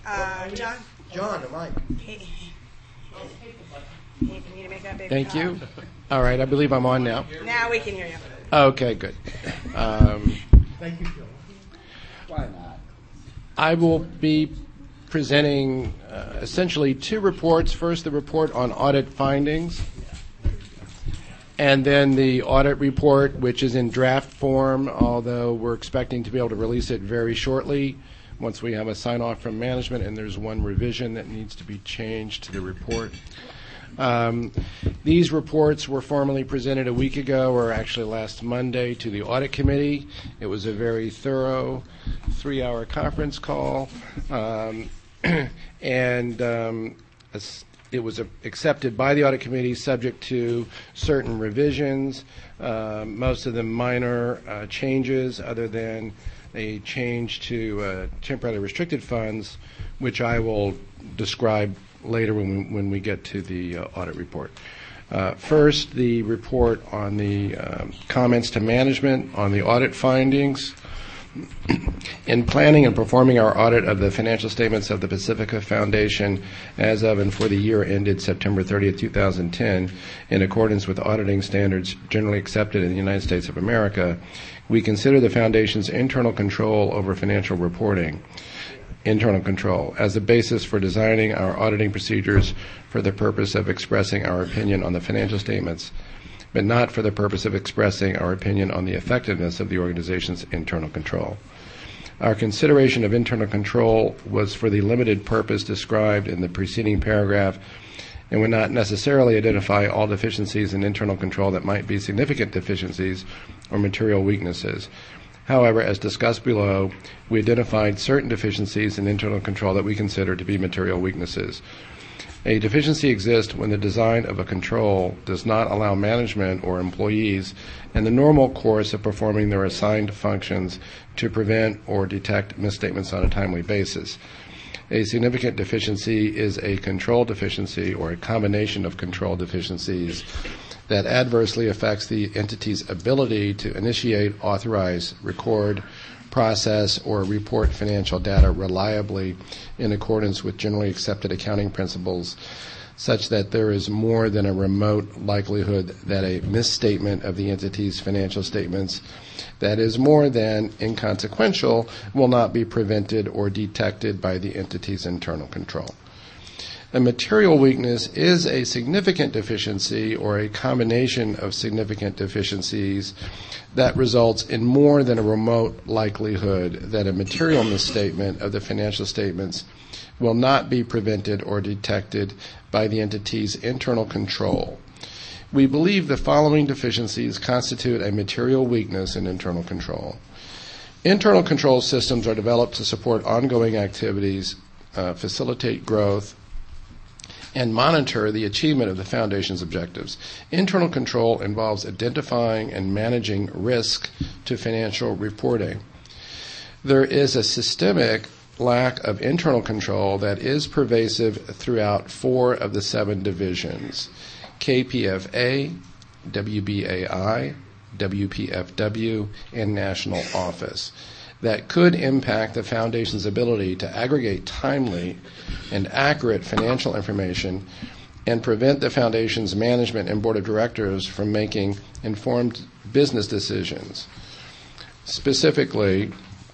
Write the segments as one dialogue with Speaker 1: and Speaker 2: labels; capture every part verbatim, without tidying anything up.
Speaker 1: Uh, John?
Speaker 2: John, the mic.
Speaker 1: Hey. You need to make that big.
Speaker 3: Thank
Speaker 1: uh,
Speaker 3: you. All right, I believe I'm on now.
Speaker 1: Now we can hear you.
Speaker 3: Okay, good. Um,
Speaker 2: Thank you, Joe. Why not?
Speaker 3: I will be presenting uh, essentially two reports. First, the report on audit findings, and then the audit report, which is in draft form, although we're expecting to be able to release it very shortly once we have a sign-off from management, and there's one revision that needs to be changed to the report. Um, these reports were formally presented a week ago, or actually last Monday, to the Audit Committee. It was a very thorough three-hour conference call, um, and um, it was accepted by the Audit Committee subject to certain revisions, uh, most of them minor uh, changes other than a change to uh, temporarily restricted funds, which I will describe later when we, when we get to the uh, audit report. Uh, first, the report on the um, comments to management on the audit findings. In planning and performing our audit of the financial statements of the Pacifica Foundation as of and for the year ended September thirtieth, two thousand ten, in accordance with auditing standards generally accepted in the United States of America, we consider the Foundation's internal control over financial reporting, internal control, as a basis for designing our auditing procedures for the purpose of expressing our opinion on the financial statements, but not for the purpose of expressing our opinion on the effectiveness of the organization's internal control. Our consideration of internal control was for the limited purpose described in the preceding paragraph and would not necessarily identify all deficiencies in internal control that might be significant deficiencies or material weaknesses. However, as discussed below, we identified certain deficiencies in internal control that we consider to be material weaknesses. A deficiency exists when the design of a control does not allow management or employees in the normal course of performing their assigned functions to prevent or detect misstatements on a timely basis. A significant deficiency is a control deficiency or a combination of control deficiencies that adversely affects the entity's ability to initiate, authorize, record, process, or report financial data reliably in accordance with generally accepted accounting principles, such that there is more than a remote likelihood that a misstatement of the entity's financial statements that is more than inconsequential will not be prevented or detected by the entity's internal control. A material weakness is a significant deficiency or a combination of significant deficiencies that results in more than a remote likelihood that a material misstatement of the financial statements will not be prevented or detected by the entity's internal control. We believe the following deficiencies constitute a material weakness in internal control. Internal control systems are developed to support ongoing activities, uh, facilitate growth, and monitor the achievement of the Foundation's objectives. Internal control involves identifying and managing risk to financial reporting. There is a systemic lack of internal control that is pervasive throughout four of the seven divisions: K P F A, W B A I, W P F W, and National Office, that could impact the Foundation's ability to aggregate timely and accurate financial information and prevent the Foundation's management and board of directors from making informed business decisions. Specifically,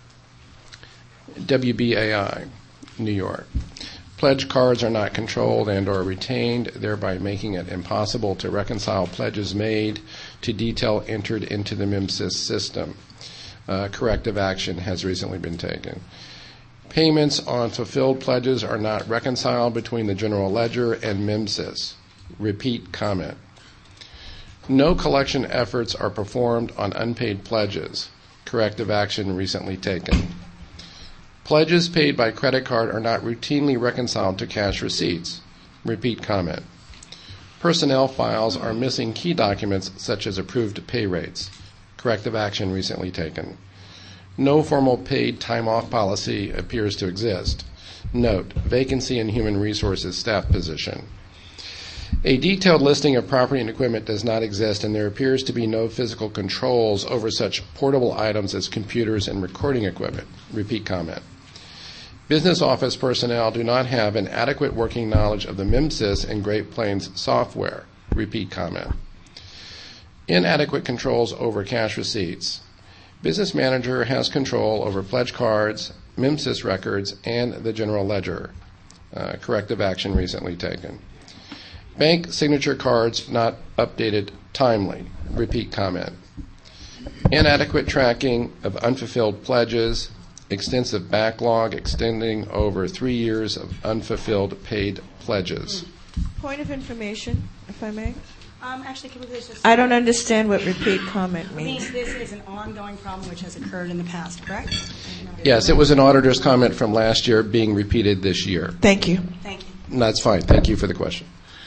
Speaker 3: W B A I, New York. Pledge cards are not controlled and or retained, thereby making it impossible to reconcile pledges made to detail entered into the MIMSYS system. Uh, corrective action has recently been taken. Payments on fulfilled pledges are not reconciled between the general ledger and MIMSYS. Repeat comment. No collection efforts are performed on unpaid pledges. Corrective action recently taken. Pledges paid by credit card are not routinely reconciled to cash receipts. Repeat comment. Personnel files are missing key documents such as approved pay rates. Corrective action recently taken. No formal paid time off policy appears to exist. Note, vacancy in human resources staff position. A detailed listing of property and equipment does not exist, and there appears to be no physical controls over such portable items as computers and recording equipment. Repeat comment. Business office personnel do not have an adequate working knowledge of the MIMSYS and Great Plains software. Repeat comment. Inadequate controls over cash receipts. Business manager has control over pledge cards, MIMSYS records, and the general ledger. Uh, corrective action recently taken. Bank signature cards not updated timely. Repeat comment. Inadequate tracking of unfulfilled pledges. Extensive backlog extending over three years of unfulfilled paid pledges.
Speaker 4: Point of information, if I may.
Speaker 1: Um, actually, can we please just...
Speaker 4: I don't understand what repeat comment
Speaker 1: I mean,
Speaker 4: means.
Speaker 1: this is an ongoing problem which has occurred in the past, correct?
Speaker 3: Yes, it was an auditor's comment from last year being repeated this year.
Speaker 4: Thank you.
Speaker 1: Thank you.
Speaker 3: That's fine. Thank you for the question.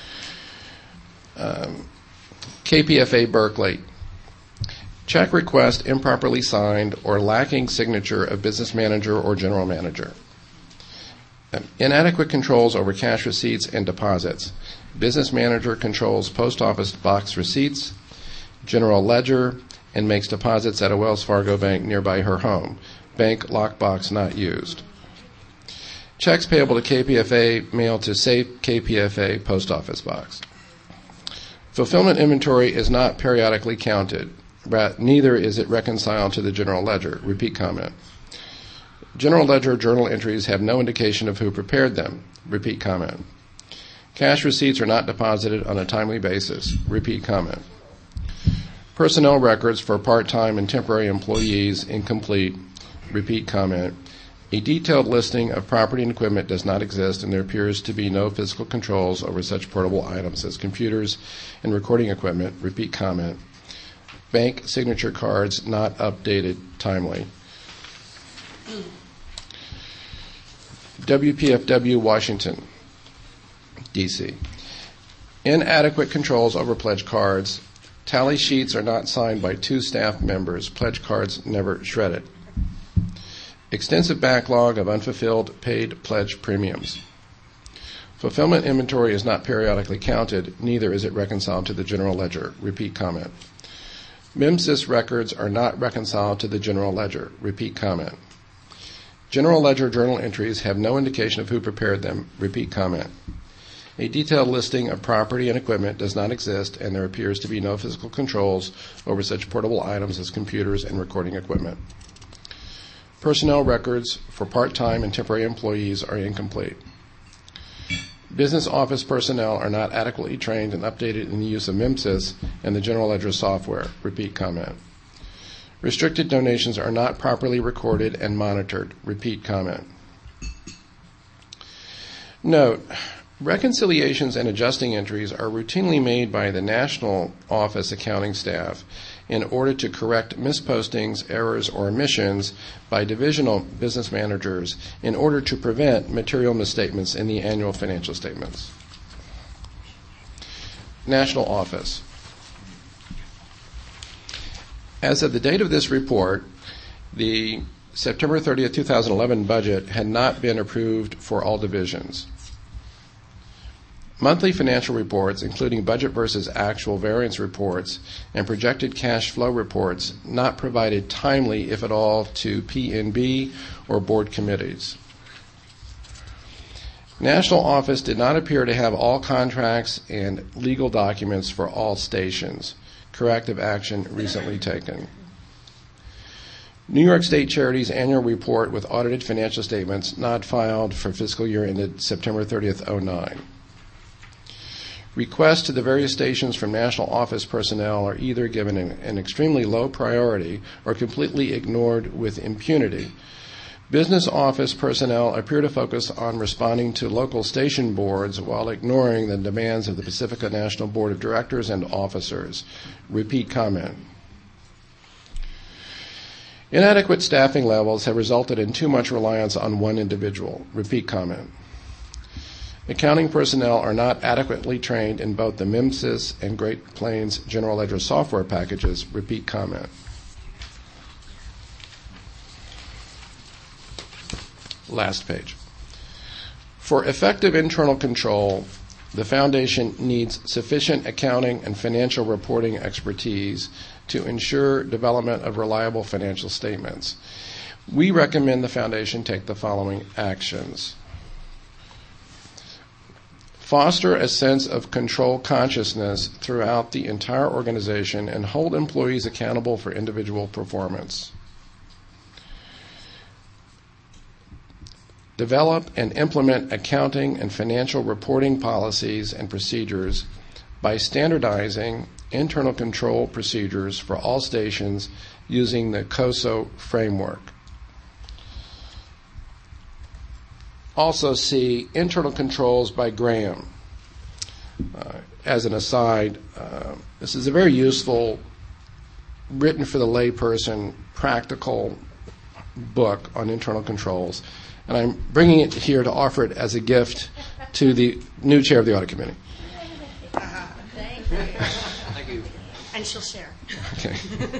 Speaker 3: Um, K P F A Berkeley. Check request improperly signed or lacking signature of business manager or general manager. Um, inadequate controls over cash receipts and deposits. Business manager controls post office box receipts, general ledger, and makes deposits at a Wells Fargo bank nearby her home. Bank lockbox not used. Checks payable to K P F A mailed to safe K P F A post office box. Fulfillment inventory is not periodically counted. Neither is it reconciled to the general ledger. Repeat comment. General ledger journal entries have no indication of who prepared them. Repeat comment. Cash receipts are not deposited on a timely basis. Repeat comment. Personnel records for part-time and temporary employees incomplete. Repeat comment. A detailed listing of property and equipment does not exist, and there appears to be no physical controls over such portable items as computers and recording equipment. Repeat comment. Bank signature cards not updated timely. W P F W Washington, D C Inadequate controls over pledge cards. Tally sheets are not signed by two staff members. Pledge cards never shredded. Extensive backlog of unfulfilled paid pledge premiums. Fulfillment inventory is not periodically counted. Neither is it reconciled to the general ledger. Repeat comment. MIMSYS records are not reconciled to the general ledger. Repeat comment. General ledger journal entries have no indication of who prepared them. Repeat comment. A detailed listing of property and equipment does not exist, and there appears to be no physical controls over such portable items as computers and recording equipment. Personnel records for part-time and temporary employees are incomplete. Business office personnel are not adequately trained and updated in the use of MIMSYS and the general ledger software. Repeat comment. Restricted donations are not properly recorded and monitored. Repeat comment. Note, reconciliations and adjusting entries are routinely made by the national office accounting staff in order to correct mispostings, errors, or omissions by divisional business managers in order to prevent material misstatements in the annual financial statements. National Office. As of the date of this report, the September thirtieth, two thousand eleven budget had not been approved for all divisions. Monthly financial reports, including budget versus actual variance reports and projected cash flow reports, not provided timely, if at all, to P N B or board committees. National Office did not appear to have all contracts and legal documents for all stations. Corrective action recently taken. New York State Charities annual report with audited financial statements not filed for fiscal year ended September thirtieth, oh nine. Requests to the various stations from national office personnel are either given an, an extremely low priority or completely ignored with impunity. Business office personnel appear to focus on responding to local station boards while ignoring the demands of the Pacifica National Board of Directors and officers. Repeat comment. Inadequate staffing levels have resulted in too much reliance on one individual. Repeat comment. Accounting personnel are not adequately trained in both the MIMSYS and Great Plains General Ledger software packages. Repeat comment. Last page. For effective internal control, the Foundation needs sufficient accounting and financial reporting expertise to ensure development of reliable financial statements. We recommend the foundation take the following actions. Foster a sense of control consciousness throughout the entire organization and hold employees accountable for individual performance. Develop and implement accounting and financial reporting policies and procedures by standardizing internal control procedures for all stations using the COSO framework. Also see Internal Controls by Graham. Uh, as an aside, uh, this is a very useful, written for the layperson, practical book on internal controls. And I'm bringing it here to offer it as a gift to the new chair of the Audit Committee.
Speaker 1: Uh, thank you.
Speaker 2: Thank you.
Speaker 1: And she'll share.
Speaker 3: Okay.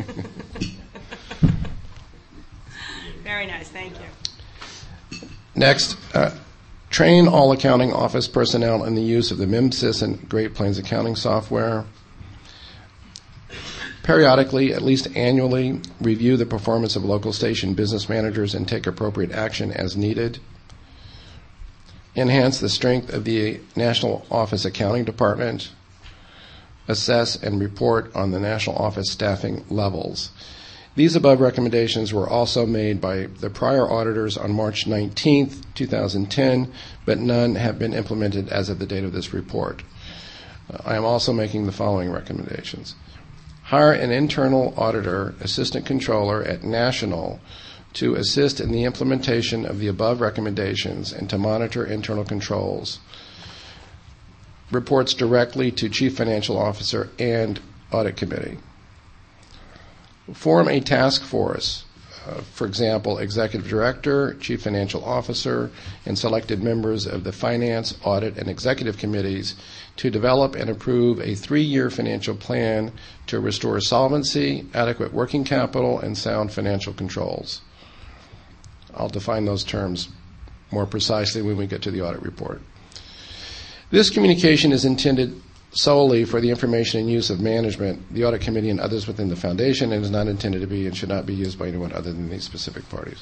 Speaker 1: Very nice. Thank you.
Speaker 3: Next, uh, train all accounting office personnel in the use of the MIMSYS and Great Plains accounting software. Periodically, at least annually, review the performance of local station business managers and take appropriate action as needed. Enhance the strength of the National Office Accounting Department. Assess and report on the National Office staffing levels. These above recommendations were also made by the prior auditors on March nineteenth, twenty ten, but none have been implemented as of the date of this report. Uh, I am also making the following recommendations. Hire an internal auditor, assistant controller at National to assist in the implementation of the above recommendations and to monitor internal controls. Reports directly to Chief Financial Officer and Audit Committee. Form a task force, uh, for example, Executive Director, Chief Financial Officer, and selected members of the Finance, Audit, and Executive Committees to develop and approve a three-year financial plan to restore solvency, adequate working capital, and sound financial controls. I'll define those terms more precisely when we get to the audit report. This communication is intended solely for the information and use of management, the Audit Committee, and others within the Foundation, and is not intended to be and should not be used by anyone other than these specific parties.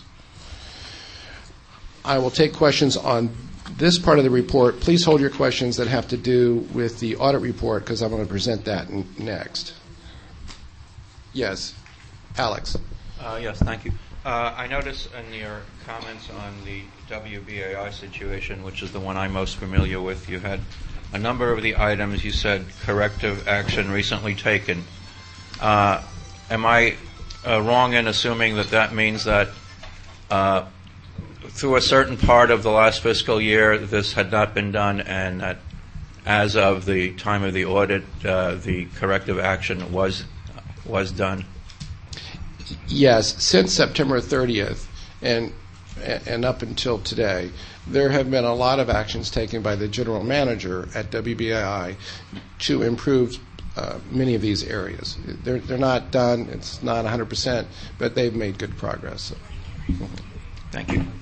Speaker 3: I will take questions on this part of the report. Please hold your questions that have to do with the audit report because I'm going to present that n- next. Yes, Alex.
Speaker 5: Uh, yes, thank you. Uh, I notice in your comments on the W B A I situation, which is the one I'm most familiar with, you had a number of the items you said corrective action recently taken. Uh, am I uh, wrong in assuming that that means that uh, through a certain part of the last fiscal year this had not been done and that as of the time of the audit uh, the corrective action was was done?
Speaker 3: Yes, since September thirtieth and and up until today, there have been a lot of actions taken by the general manager at W B A I to improve uh, many of these areas. They're, they're not done, it's not one hundred percent, but they've made good progress. So.
Speaker 5: Thank you.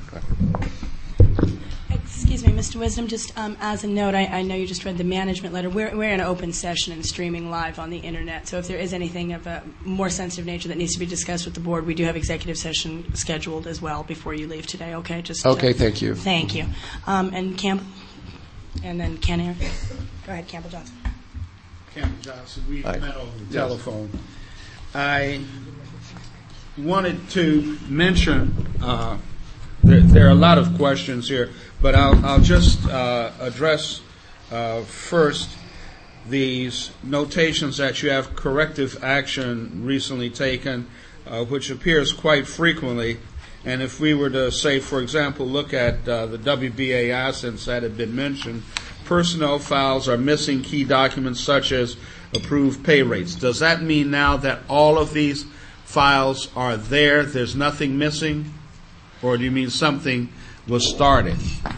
Speaker 6: Excuse me, Mister Wisdom, just um, as a note, I, I know you just read the management letter. We're, we're in an open session and streaming live on the Internet, so if there is anything of a more sensitive nature that needs to be discussed with the board, we do have executive session scheduled as well before you leave today, okay? Just
Speaker 3: Okay,
Speaker 6: uh,
Speaker 3: thank you.
Speaker 6: Thank you. Um, and Campbell, and then Ken Aaron. Go ahead, Campbell Johnson.
Speaker 7: Campbell Johnson, we
Speaker 3: Hi.
Speaker 7: met over the
Speaker 3: Yes.
Speaker 7: telephone. I wanted to mention, uh, there, there are a lot of questions here, but I'll, I'll just uh, address uh, first these notations that you have corrective action recently taken, uh, which appears quite frequently. And if we were to say, for example, look at uh, the W B A I since that had been mentioned, personnel files are missing key documents such as approved pay rates. Does that mean now that all of these files are there, there's nothing missing? Or do you mean something was started?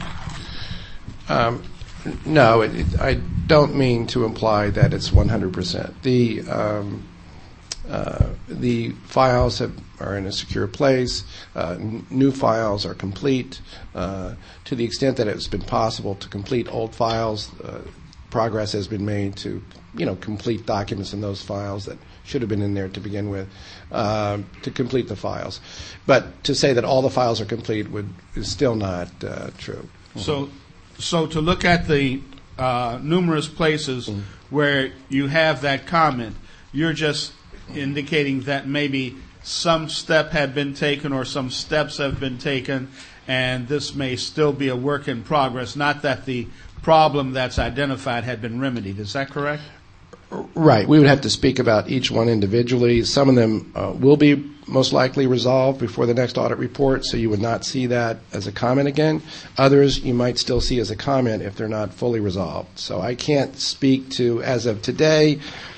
Speaker 3: Um, no, it, it, I don't mean to imply that it's one hundred percent. The um, uh, the files have, are in a secure place. Uh, n- new files are complete. Uh, to the extent that it's been possible to complete old files, uh, progress has been made to, you know, complete documents in those files that should have been in there to begin with, uh, to complete the files. But to say that all the files are complete would is still not uh, true.
Speaker 7: So, so to look at the uh, numerous places mm-hmm. where you have that comment, you're just indicating that maybe some step had been taken or some steps have been taken, and this may still be a work in progress, not that the problem that's identified had been remedied. Is that correct?
Speaker 3: Right. We would have to speak about each one individually. Some of them uh, will be most likely resolved before the next audit report, so you would not see that as a comment again. Others you might still see as a comment if they're not fully resolved. So I can't speak to, as of today,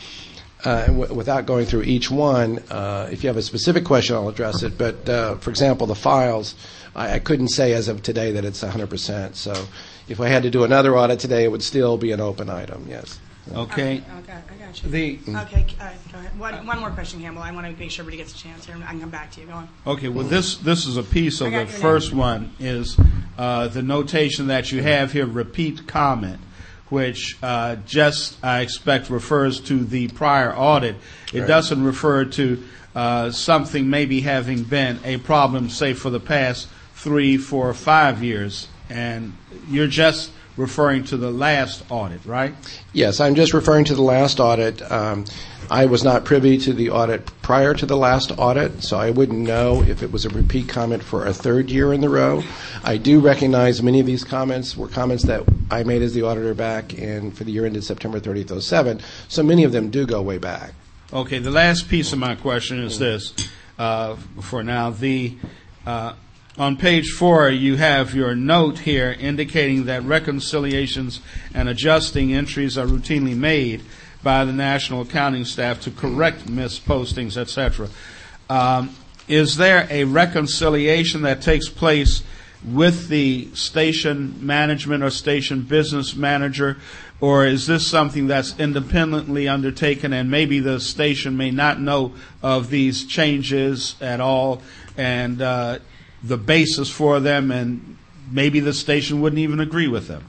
Speaker 3: uh, w- without going through each one. Uh, if you have a specific question, I'll address it. But, uh, for example, the files, I, I couldn't say as of today that it's one hundred percent. So if I had to do another audit today, it would still be an open item, yes.
Speaker 7: Okay.
Speaker 6: Okay, okay, I got you.
Speaker 7: The
Speaker 6: okay, all right, go ahead. One, one more question, Campbell. I want to make sure everybody gets a chance here. I can come back to you. Go on.
Speaker 7: Okay, well, this this is a piece of
Speaker 6: I
Speaker 7: the
Speaker 6: got your
Speaker 7: first
Speaker 6: name.
Speaker 7: one is uh, the notation that you have here, repeat comment, which uh, just, I expect, refers to the prior audit. It
Speaker 3: Right.
Speaker 7: doesn't refer to uh, something maybe having been a problem, say, for the past three, four, five years. And you're just referring to the last audit, right?
Speaker 3: Yes, I'm just referring to the last audit. Um, I was not privy to the audit prior to the last audit, so I wouldn't know if it was a repeat comment for a third year in the row. I do recognize many of these comments were comments that I made as the auditor back in for the year ended September thirtieth, oh seven, so many of them do go way back.
Speaker 7: Okay, the last piece of my question is this, uh, for now. The uh, On page four, you have your note here indicating that reconciliations and adjusting entries are routinely made by the National Accounting Staff to correct mispostings, et cetera. Um, is there a reconciliation that takes place with the station management or station business manager, or is this something that's independently undertaken and maybe the station may not know of these changes at all and uh, the basis for them, and maybe the station wouldn't even agree with them?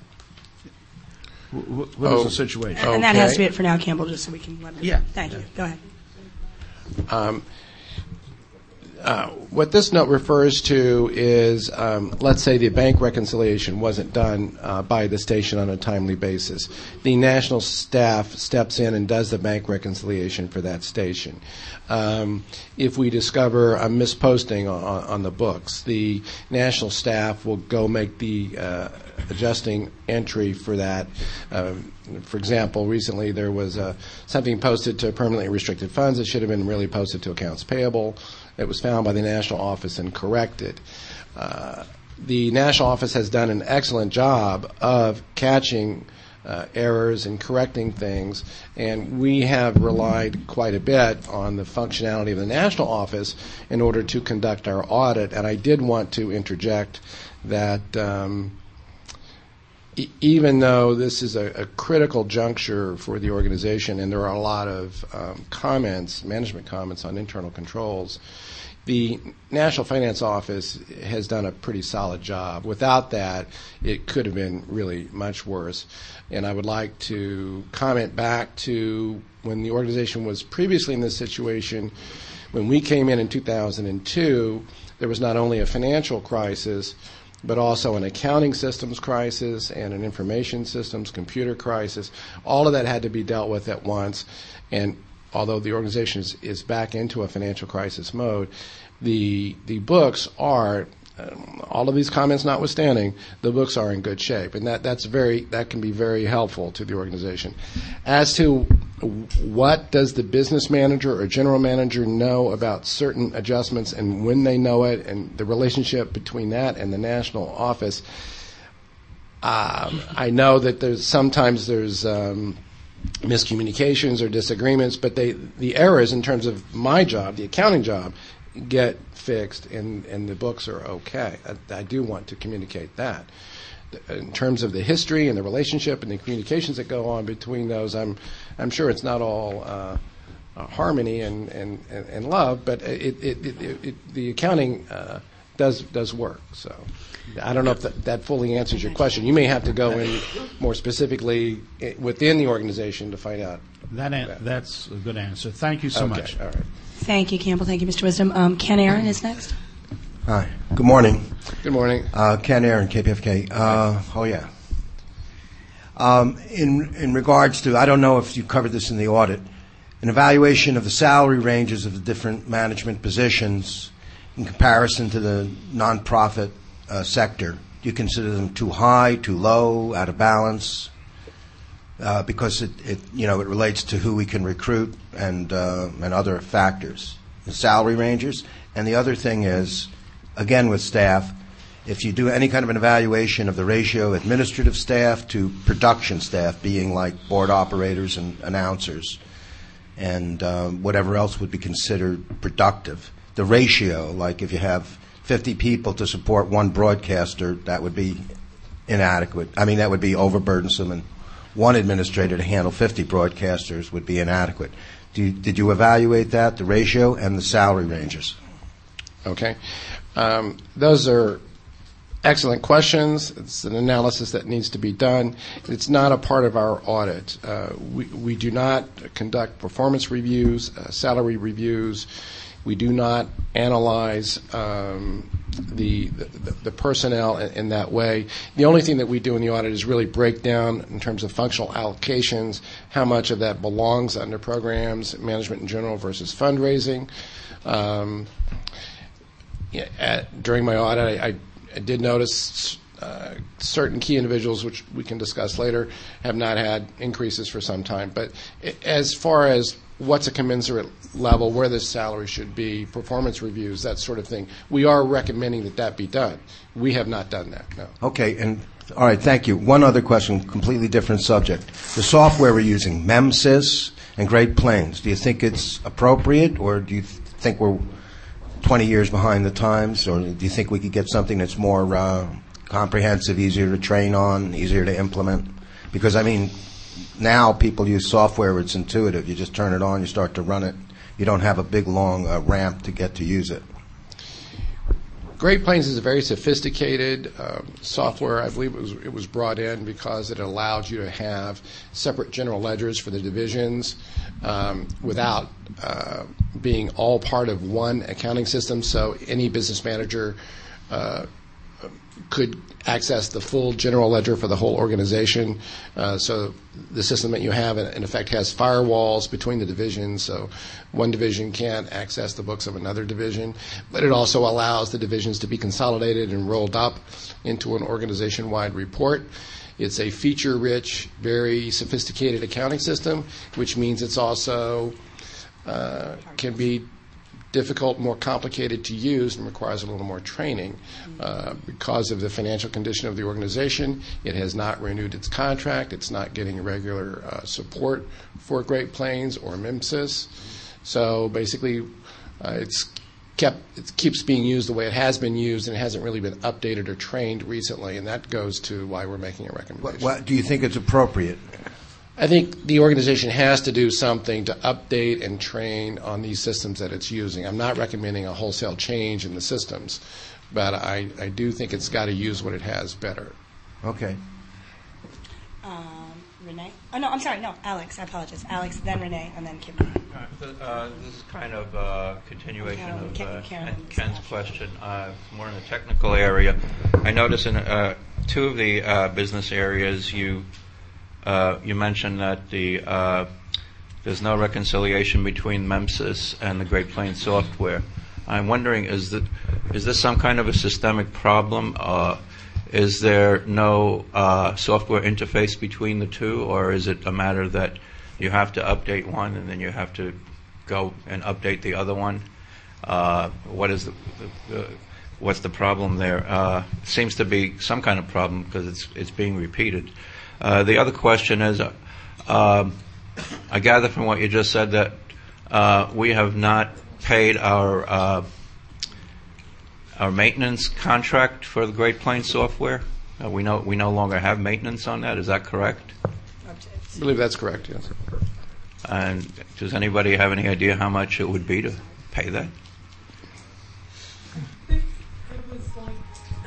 Speaker 7: What is
Speaker 3: Oh.
Speaker 7: the situation?
Speaker 6: And that has to be
Speaker 3: Okay.
Speaker 6: it for now, Campbell, just so we can let them.
Speaker 7: Yeah.
Speaker 6: Thank you. Go ahead.
Speaker 3: Um, uh, what this note refers to is, um, let's say the bank reconciliation wasn't done uh, by the station on a timely basis. The national staff steps in and does the bank reconciliation for that station. Um, if we discover a misposting on, on the books, the national staff will go make the uh, adjusting entry for that. Um, for example, recently there was uh, something posted to permanently restricted funds that should have been really posted to accounts payable. It was found by the national office and corrected. Uh, the national office has done an excellent job of catching uh, errors and correcting things, and we have relied quite a bit on the functionality of the national office in order to conduct our audit. And I did want to interject that um, e- even though this is a, a critical juncture for the organization, and there are a lot of um, comments, management comments on internal controls, the National Finance Office has done a pretty solid job. Without that, it could have been really much worse. And I would like to comment back to when the organization was previously in this situation. When we came in in two thousand two, there was not only a financial crisis, but also an accounting systems crisis and an information systems computer crisis. All of that had to be dealt with at once. And although the organization is, is back into a financial crisis mode, the the books are, um, all of these comments notwithstanding, the books are in good shape, and that that's very that can be very helpful to the organization. As to what does the business manager or general manager know about certain adjustments and when they know it, and the relationship between that and the national office, um, I know that there's sometimes there's um, miscommunications or disagreements, but they the errors in terms of my job, the accounting job, get fixed, and, and the books are okay. I, I do want to communicate that. In terms of the history and the relationship and the communications that go on between those, I'm I'm sure it's not all uh, uh, harmony and, and, and, and love, but it, it, it, it, it, the accounting uh, does does work. So I don't know if that, that fully answers your question. You may have to go in more specifically i- within the organization to find out.
Speaker 8: That an- that's a good answer. Thank you so
Speaker 3: Okay,
Speaker 8: much.
Speaker 3: all right.
Speaker 6: Thank you, Campbell. Thank you, Mister Wisdom. Um, Ken Aaron is next.
Speaker 2: Hi. Good morning.
Speaker 3: Good morning.
Speaker 2: Uh, Ken Aaron, K P F K. Uh, oh, yeah. Um, in, in regards to, I don't know if you covered this in the audit, an evaluation of the salary ranges of the different management positions in comparison to the nonprofit uh, sector. Do you consider them too high, too low, out of balance? Uh, because it, it, you know, it relates to who we can recruit and uh, and other factors, the salary ranges. And the other thing is, again with staff, if you do any kind of an evaluation of the ratio of administrative staff to production staff, being like board operators and announcers, and um, whatever else would be considered productive, the ratio, like if you have fifty people to support one broadcaster, that would be inadequate. I mean, that would be overburdensome, and one administrator to handle fifty broadcasters would be inadequate. Do you, did you evaluate that, the ratio and the salary ranges?
Speaker 3: Okay. Um, those are excellent questions. It's an analysis that needs to be done. It's not a part of our audit. Uh, we, we do not conduct performance reviews, uh, salary reviews. We do not analyze um, the, the the personnel in, in that way. The only thing that we do in the audit is really break down in terms of functional allocations how much of that belongs under programs, management in general versus fundraising. Um, yeah, at, during my audit, I, I, I did notice uh, certain key individuals, which we can discuss later, have not had increases for some time. But as far as what's a commensurate level, where this salary should be, performance reviews, that sort of thing, we are recommending that that be done. We have not done that, no.
Speaker 2: Okay, and all right, thank you. One other question, completely different subject. The software we're using, MEMSIS and Great Plains, do you think it's appropriate, or do you th- think we're twenty years behind the times, or do you think we could get something that's more uh, comprehensive, easier to train on, easier to implement? Because, I mean, now people use software where it's intuitive. You just turn it on, you start to run it. You don't have a big, long uh, ramp to get to use it.
Speaker 3: Great Plains is a very sophisticated um, software. I believe it was, it was brought in because it allowed you to have separate general ledgers for the divisions um, without uh, being all part of one accounting system. So any business manager uh, could access the full general ledger for the whole organization. Uh, so the system that you have, in, in effect, has firewalls between the divisions, so one division can't access the books of another division. But it also allows the divisions to be consolidated and rolled up into an organization-wide report. It's a feature-rich, very sophisticated accounting system, which means it's also uh, can be difficult, more complicated to use, and requires a little more training. Uh, because of the financial condition of the organization, it has not renewed its contract. It's not getting regular uh, support for Great Plains or MEMSIS. So basically, uh, it's kept it keeps being used the way it has been used, and it hasn't really been updated or trained recently, and that goes to why we're making a recommendation.
Speaker 2: What, what, do you think it's appropriate?
Speaker 3: I think the organization has to do something to update and train on these systems that it's using. I'm not recommending a wholesale change in the systems, but I, I do think it's got to use what it has better.
Speaker 2: Okay.
Speaker 6: Um, Renee? Oh, no, I'm sorry. No, Alex. I apologize. Alex, then Renee, and then Kim.
Speaker 5: Uh, this is kind of a continuation
Speaker 6: No,
Speaker 5: of
Speaker 6: Ken-
Speaker 5: uh,
Speaker 6: Karen's
Speaker 5: Ken's
Speaker 6: asked.
Speaker 5: question, uh, more in the technical area. I notice in uh, two of the uh, business areas you uh, you mentioned that the uh, there's no reconciliation between MEMSIS and the Great Plains software. I'm wondering, is that is this some kind of a systemic problem? Uh, is there no uh, software interface between the two, or is it a matter that you have to update one and then you have to go and update the other one? Uh, what is the, the, the what's the problem there? Uh, it seems to be some kind of problem because it's it's being repeated. Uh, the other question is, uh, um, I gather from what you just said that uh, we have not paid our uh, our maintenance contract for the Great Plains software. Uh, we know we no longer have maintenance on that. Is that correct?
Speaker 3: I believe that's correct, yes.
Speaker 5: And does anybody have any idea how much it would be to pay that?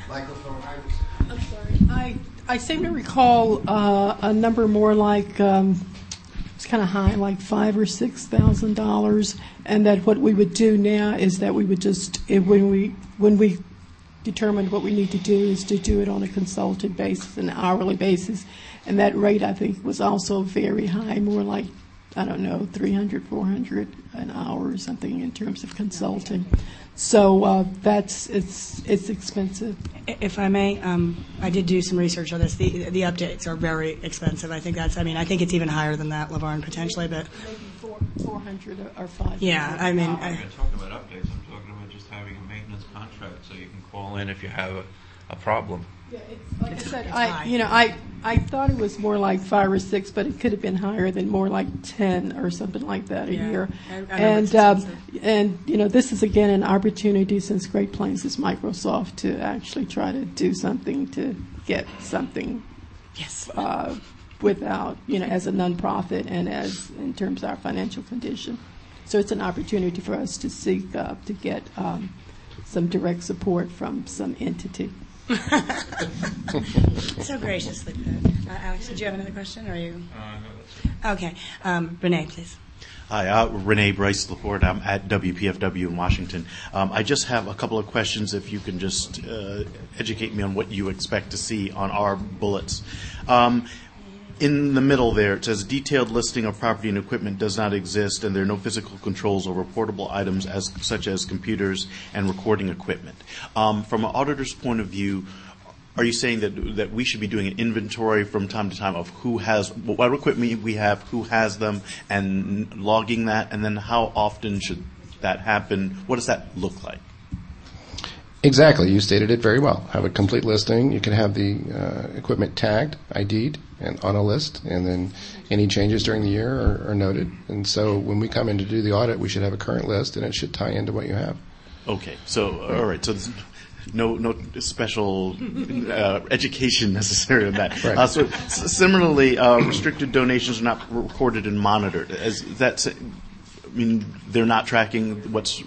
Speaker 2: Microphone.
Speaker 9: I'm sorry. I, I seem to recall uh, a number more like, um, it's kind of high, like five or six thousand dollars, and that what we would do now is that we would just, if, when we when we determined what we need to do is to do it on a consulted basis, an hourly basis, and that rate I think was also very high, more like, I don't know, three hundred, four hundred an hour or something in terms of consulting. So uh, that's it's it's expensive.
Speaker 6: If I may, um, I did do some research on this. The the updates are very expensive. I think that's. I mean, I think it's even higher than that, LaVarn, potentially. But
Speaker 9: maybe four four hundred or five.
Speaker 6: Yeah, I mean,
Speaker 5: I'm
Speaker 6: I,
Speaker 5: not talking about updates. I'm talking about just having a maintenance contract so you can call in if you have a, a problem.
Speaker 9: Yeah, it's, like I said,
Speaker 6: it's
Speaker 9: I
Speaker 6: high.
Speaker 9: you know I I thought it was more like five or six, but it could have been higher than more like ten or something like that a
Speaker 6: Yeah,
Speaker 9: year.
Speaker 6: I- I remember
Speaker 9: and
Speaker 6: it's
Speaker 9: um,
Speaker 6: expensive.
Speaker 9: and you know this is again an opportunity since Great Plains is Microsoft to actually try to do something to get something
Speaker 6: yes.
Speaker 9: uh, without you know as a nonprofit and as in terms of our financial condition. So it's an opportunity for us to seek uh, to get um, some direct support from some entity.
Speaker 6: So graciously put. Uh, Alex, did you have another question? Or are you?
Speaker 5: Uh, no, that's
Speaker 6: Okay. Um, Renee, please.
Speaker 10: Hi, uh, Renee Bryce Laporte. I'm at W P F W in Washington. Um, I just have a couple of questions, if you can just uh, educate me on what you expect to see on our bullets. Um, in the middle there, it says detailed listing of property and equipment does not exist, and there are no physical controls over portable items as such as computers and recording equipment. Um, from an auditor's point of view, are you saying that that we should be doing an inventory from time to time of who has what equipment we have, who has them, and logging that, and then how often should that happen? What does that look like?
Speaker 3: Exactly. You stated it very well. Have a complete listing. You can have the uh, equipment tagged, I D'd, and on a list, and then any changes during the year are, are noted. And so when we come in to do the audit, we should have a current list, and it should tie into what you have.
Speaker 10: Okay. So, all right. So there's no no special uh, education necessary on that.
Speaker 3: Right.
Speaker 10: Uh, so s- similarly, uh, restricted donations are not recorded and monitored. As that, I mean, they're not tracking what's.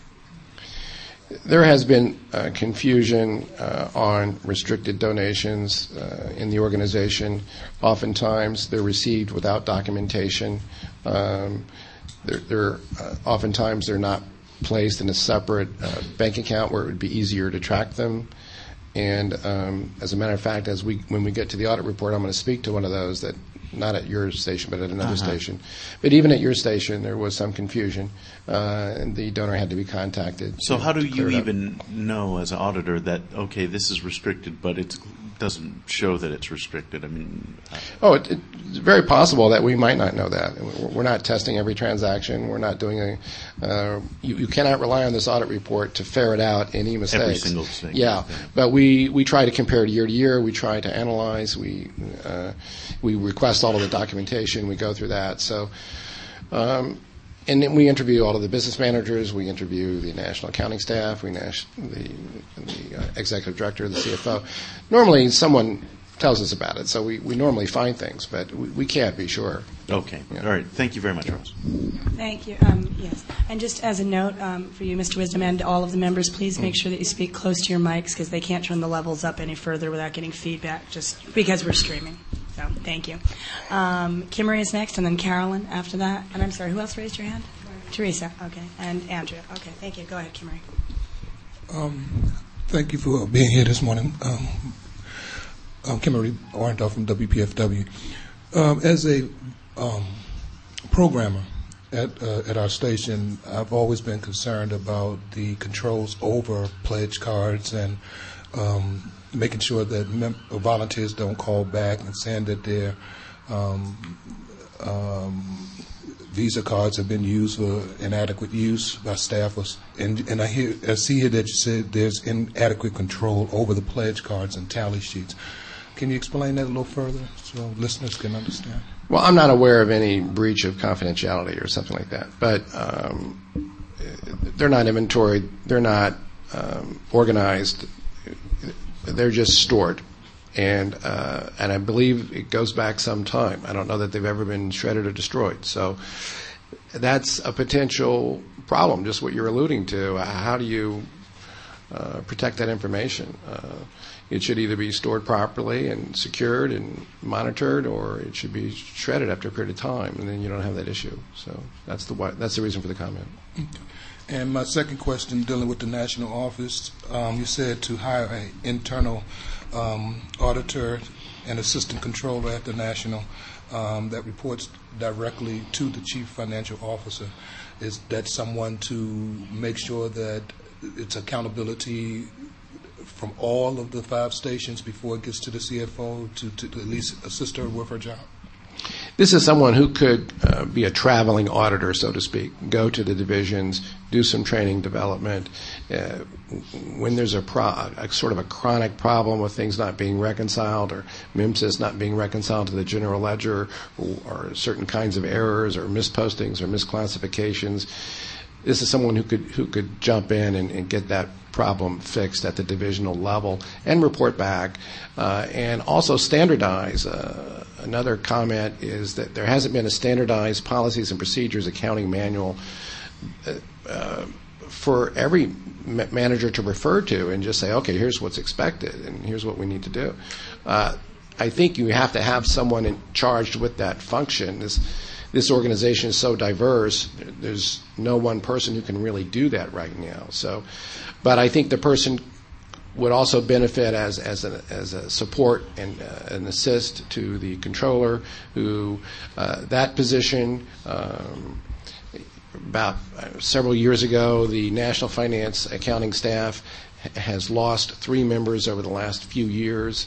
Speaker 3: There has been uh, confusion uh, on restricted donations uh, in the organization. Oftentimes, they're received without documentation. Um, they're, they're uh, oftentimes they're not placed in a separate uh, bank account where it would be easier to track them. And um, as a matter of fact, as we when we get to the audit report, I'm going to speak to one of those that. Not at your station, but at another
Speaker 10: Uh-huh.
Speaker 3: station. But even at your station, there was some confusion, uh, and the donor had to be contacted.
Speaker 10: So
Speaker 3: to-
Speaker 10: how do
Speaker 3: to clear
Speaker 10: you
Speaker 3: it up.
Speaker 10: even know as an auditor that, okay, this is restricted, but it doesn't show that it's restricted? I mean, uh,
Speaker 3: Oh, it, it's very possible that we might not know that. We're- We're not testing every transaction. We're not doing a. Uh, you, you cannot rely on this audit report to ferret out any mistakes.
Speaker 10: single thing.
Speaker 3: Yeah, but we, we try to compare it year to year. We try to analyze. We uh, we request all of the documentation. We go through that. So. Um, And then we interview all of the business managers. We interview the national accounting staff. We nas- the, the uh, executive director, the C F O. Normally, someone tells us about it, so we, we normally find things, but we, we can't be sure.
Speaker 10: okay.
Speaker 3: Yeah.
Speaker 10: All right. Thank you very much, Ross.
Speaker 6: Thank you. Um, yes. And just as a note um, for you, Mister Wisdom, and all of the members, please make sure that you speak close to your mics because they can't turn the levels up any further without getting feedback, just because we're streaming. So thank you. Um, Kimmery is next, and then Carolyn after that. And I'm sorry, who else raised your hand? Teresa. Okay. And Andrea. Okay. Thank you. Go ahead, Kimmery.
Speaker 11: Um, thank you for being here this morning. Um, I'm Kimmery Orenthal from W P F W. Um, as a um, programmer at uh, at our station, I've always been concerned about the controls over pledge cards and um, making sure that mem- volunteers don't call back and saying that their um, um, Visa cards have been used for inadequate use by staffers. And, and I, hear, I see here that you said there's inadequate control over the pledge cards and tally sheets. Can you explain that a little further so listeners can understand?
Speaker 3: Well, I'm not aware of any breach of confidentiality or something like that, but um, they're not inventoried. They're not um, organized. They're just stored. And uh, and I believe it goes back some time. I don't know that they've ever been shredded or destroyed. So that's a potential problem, just what you're alluding to. How do you uh, protect that information. Uh, it should either be stored properly and secured and monitored, or it should be shredded after a period of time, and then you don't have that issue. So that's the why, that's the reason for the comment.
Speaker 11: And my second question, dealing with the national office, um, you said to hire an internal um, auditor and assistant controller at the national um, that reports directly to the chief financial officer. Is that someone to make sure that it's accountability from all of the five stations before it gets to the C F O to, to at least assist her with her job?
Speaker 3: This is someone who could uh, be a traveling auditor, so to speak, go to the divisions, do some training development. Uh, when there's a, pro- a sort of a chronic problem with things not being reconciled, or MIMSIS not being reconciled to the general ledger, or, or certain kinds of errors or mispostings or misclassifications, this is someone who could who could jump in and, and get that problem fixed at the divisional level and report back, uh, and also standardize. Uh, another comment is that there hasn't been a standardized policies and procedures accounting manual uh, uh, for every ma- manager to refer to and just say, okay, here's what's expected and here's what we need to do. Uh, I think you have to have someone in charged with that function. This, This organization is so diverse, there's no one person who can really do that right now. So, but I think the person would also benefit as as a, as a support and uh, an assist to the controller, who uh, that position, um, about uh, several years ago, the National Finance Accounting staff ha- has lost three members over the last few years.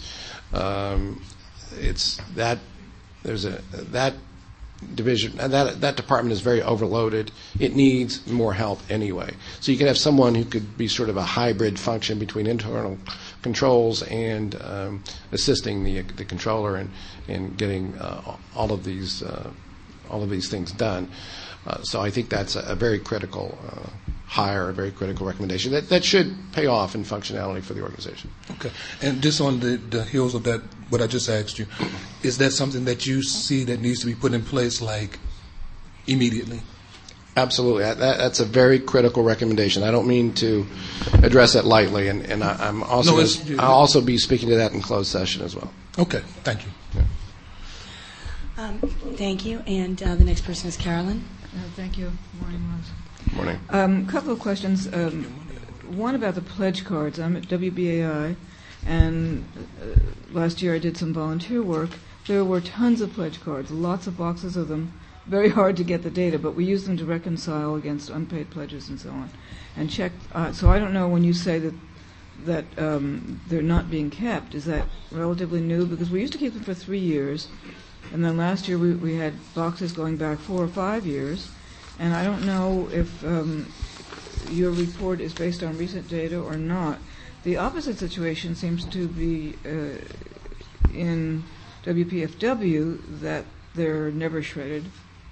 Speaker 3: Um, it's that, there's a, that, division that that department is very overloaded. It needs more help anyway. So you could have someone who could be sort of a hybrid function between internal controls and um, assisting the the controller and and getting uh, all of these uh, all of these things done. Uh, so I think that's a, a very critical uh, hire, a very critical recommendation that that should pay off in functionality for the organization.
Speaker 11: Okay, and just on the, the heels of that, what I just asked you, is that something that you see that needs to be put in place, like, immediately?
Speaker 3: Absolutely. That, that's a very critical recommendation. I don't mean to address it lightly, and, and I, I'm also
Speaker 11: No,
Speaker 3: gonna, I'll also be speaking to that in closed session as well.
Speaker 11: Okay, thank you.
Speaker 3: Yeah.
Speaker 6: Um, thank you. And uh, the next person is Carolyn.
Speaker 1: Uh, thank you. Morning, Rose.
Speaker 3: Morning.
Speaker 1: A um, couple of questions. Um, one about the pledge cards. I'm at W B A I, and uh, last year I did some volunteer work. There were tons of pledge cards, lots of boxes of them. Very hard to get the data, but we use them to reconcile against unpaid pledges and so on, and check. Uh, so I don't know, when you say that that um, they're not being kept, is that relatively new? Because we used to keep them for three years. And then last year we, we had boxes going back four or five years. And I don't know if um, your report is based on recent data or not. The opposite situation seems to be uh, in W P F W, that they're never shredded.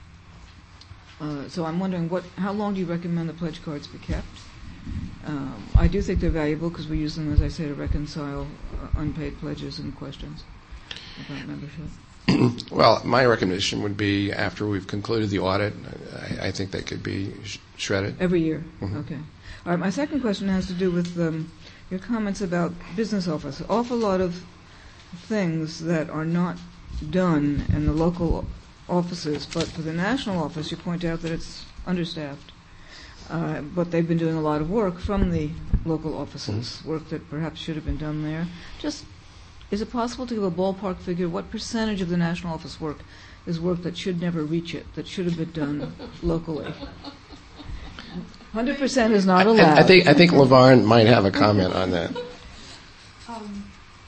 Speaker 1: Uh, so I'm wondering, what, how long do you recommend the pledge cards be kept? Um, I do think they're valuable because we use them, as I say, to reconcile uh, unpaid pledges and questions about membership.
Speaker 3: Well, my recommendation would be, after we've concluded the audit, I, I think they could be sh- shredded.
Speaker 1: Every year?
Speaker 3: Mm-hmm.
Speaker 1: Okay. All right, my second question has to do with um, your comments about business office. An awful lot of things that are not done in the local offices, but for the national office, you point out that it's understaffed. Uh, but they've been doing a lot of work from the local offices, mm-hmm. work that perhaps should have been done there. Just, is it possible to give a ballpark figure? What percentage of the national office work is work that should never reach it, that should have been done locally? one hundred percent is not allowed.
Speaker 3: I, I think I think LaVarn might have a comment on that.
Speaker 9: Um,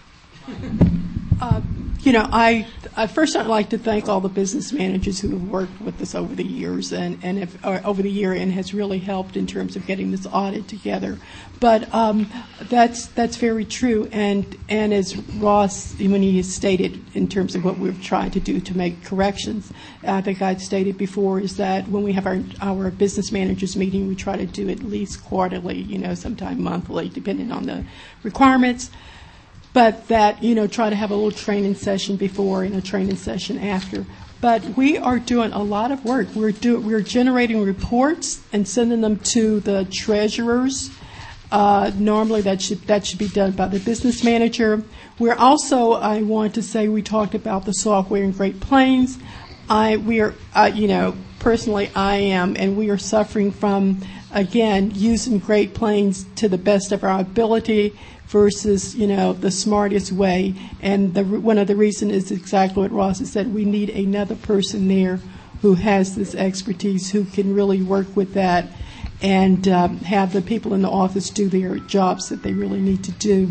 Speaker 9: uh, you know, I, I first I'd like to thank all the business managers who have worked with us over the years and, and have, uh, over the year and has really helped in terms of getting this audit together. But um, that's that's very true. And and as Ross, when he has stated in terms of what we're trying to do to make corrections, I think I'd stated before is that when we have our our business managers meeting, we try to do at least quarterly, you know, sometime monthly, depending on the requirements. But that, you know, try to have a little training session before and a training session after. But we are doing a lot of work. We're do, we're generating reports and sending them to the treasurers Uh, normally, that should that should be done by the business manager. We're also, I want to say, we talked about the software in Great Plains. I we are, uh, you know, personally, I am, and we are suffering from, again, using Great Plains to the best of our ability versus, you know, the smartest way. And the, one of the reasons is exactly what Ross has said. We need another person there who has this expertise, who can really work with that and um, have the people in the office do their jobs that they really need to do.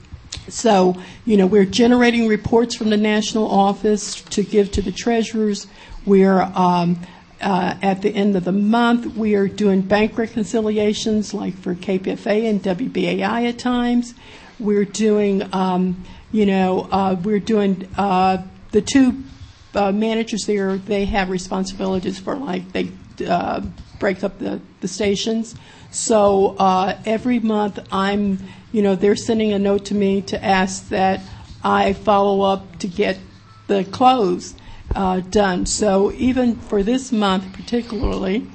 Speaker 9: So, you know, we're generating reports from the national office to give to the treasurers. We're um, uh, at the end of the month, we are doing bank reconciliations, like for K P F A and W B A I at times. We're doing, um, you know, uh, we're doing uh, the two uh, managers there. They have responsibilities for, like, they uh, break up the, the stations. So uh, every month, I'm, you know, they're sending a note to me to ask that I follow up to get the close uh, done. So even for this month particularly,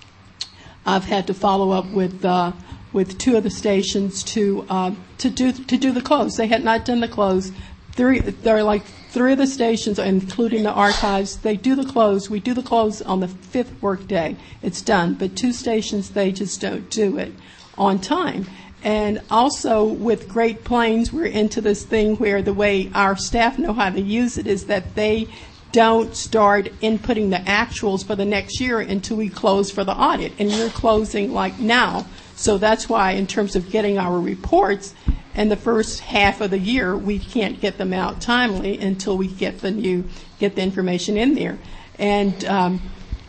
Speaker 9: I've had to follow up with uh, with two of the stations to uh, to do to do the close. They had not done the close. Three, there are like three of the stations, including the archives. They do the close. We do the close on the fifth work day. It's done. But two stations, they just don't do it on time. And also with Great Plains, we're into this thing where the way our staff know how to use it is that they don't start inputting the actuals for the next year until we close for the audit. And we're closing like now. So that's why in terms of getting our reports in the first half of the year, we can't get them out timely until we get the new, get the information in there. And um,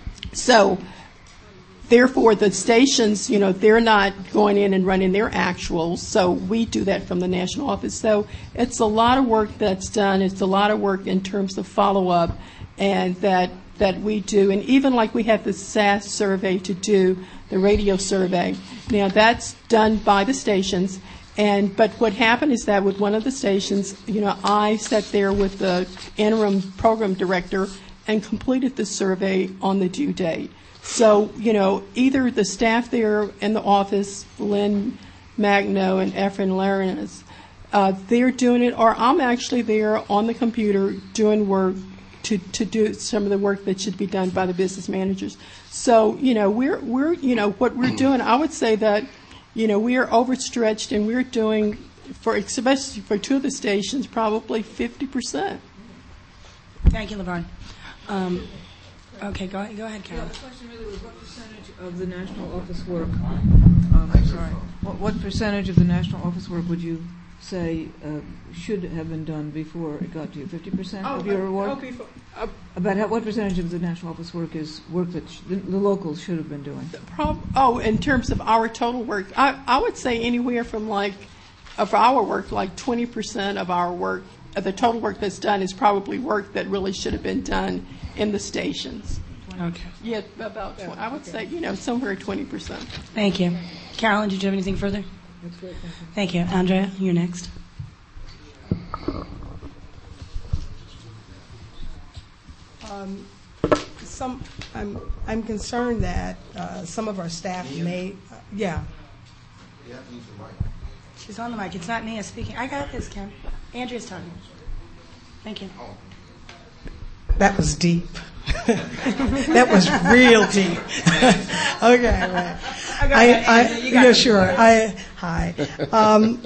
Speaker 9: so therefore, the stations, you know, they're not going in and running their actuals, so we do that from the national office. So it's a lot of work that's done. It's a lot of work in terms of follow-up and that that we do. And even like we have the S A S survey to do, the radio survey. Now, that's done by the stations. And but what happened is that with one of the stations, you know, I sat there with the interim program director and completed the survey on the due date. So, you know, either the staff there in the office, Lynn Magno and Efren Larinas, uh, they're doing it, or I'm actually there on the computer doing work to, to do some of the work that should be done by the business managers. So, you know, we're, we're, you know, what we're doing, I would say that, you know, we are overstretched and we're doing, for especially for two of the stations, probably fifty percent.
Speaker 6: Thank you, LeVarn. Um, Okay, go ahead, go ahead, Carol.
Speaker 1: Yeah, the question really was what percentage of the national office work, um, I'm sorry, what, what percentage of the national office work would you say uh, should have been done before it got to you? fifty percent
Speaker 9: Oh,
Speaker 1: of your
Speaker 9: uh,
Speaker 1: work?
Speaker 9: oh, before, uh,
Speaker 1: About how, what percentage of the national office work is work that sh- the, the locals should have been doing?
Speaker 9: prob- oh, in terms of our total work, I, I would say anywhere from like, of our work, like twenty percent of our work, of the total work that's done is probably work that really should have been done in the stations.
Speaker 6: Okay.
Speaker 9: Yeah, about, twenty, I would say, you know, somewhere twenty percent.
Speaker 6: Thank you. Carolyn, did you have anything further?
Speaker 1: That's great, thank you.
Speaker 6: Thank you. Andrea, you're next.
Speaker 12: Um, some, I'm, I'm concerned that uh, some of our staff may, uh, yeah.
Speaker 6: She's on the mic. It's not Nia speaking. I got this, Kim. Andrea's talking. Thank you.
Speaker 12: That was deep. That was real deep. Okay, right. I, I, yeah, sure. I, hi. Um,